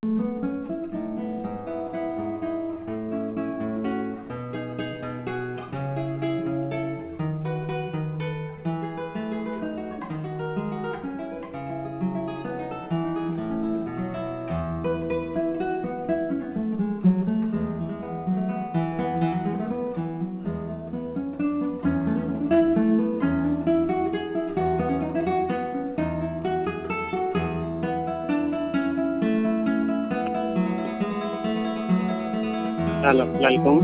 अस्सलामुअलैकुम।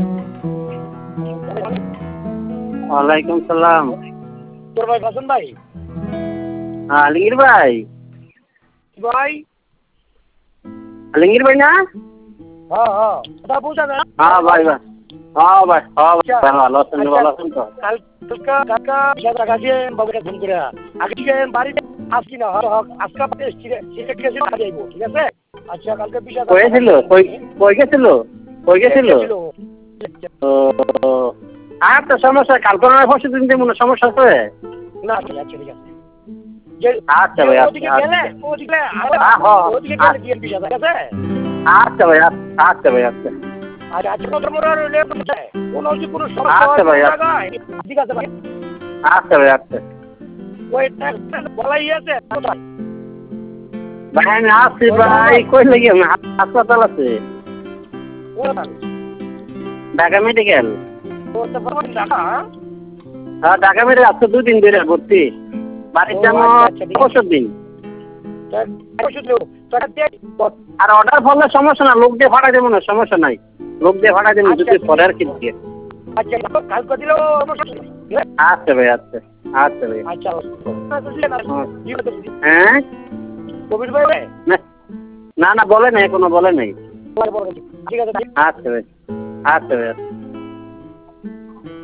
वालेकुम सलाम। তোর ভাই হাসান ভাই? আলমগীর ভাই। ভাই আলমগীর ভাই না? হ্যাঁ কথা বুঝা না? হ্যাঁ ভাই ভাই। হ্যাঁ ভাই ভালো আছেন তো? কালকা সাদা গাছে বাবুকে ফোন করে আগে থেকে বাড়িতে আসছি না আজকে সিলেট গেছে যাইব, ঠিক আছে? আচ্ছা কালকে বিষয় কই গেছিল? ও আর তো সমস্যা কালকে না পরশু দিন যে মনে সমস্যা আছে না। আচ্ছা ঠিক আছে। আচ্ছা ভাই ওদিকে গেলে ওদিকে দিয়ে বিষয় আছে। আচ্ছা ভাই আচ্ছা ভাই আচ্ছা। আর আজকে কত বড় রইলে কোনো সমস্যা আচ্ছা ভাই ঠিক আছে ভাই। আচ্ছা ভাই আচ্ছা। ওই বলাই আছে কোথায়? ভাই আমি আসছি ভাই, কই লাগি আমি হাসপাতাল আছে ঢাকা মেডিকেল। হ্যাঁ ঢাকা মেডিকেল আজকে 2 দিন ধরে ভর্তি, বাড়িতে পরশু দিন। আর অর্ডার ফলে সমস্যা না, লোক দিয়ে ভাড়া দেবো না, সমস্যা নাই, লোক দিয়ে ভাড়া দেবো যদি পরে আর কি দিয়ে। আচ্ছা ভাই আচ্ছা আচ্ছা ভাই। হ্যাঁ না না বলে নাই, এখনো বলে নাই। ঠিক আছে আচ্ছা ভাই আচ্ছা ভাই আচ্ছা।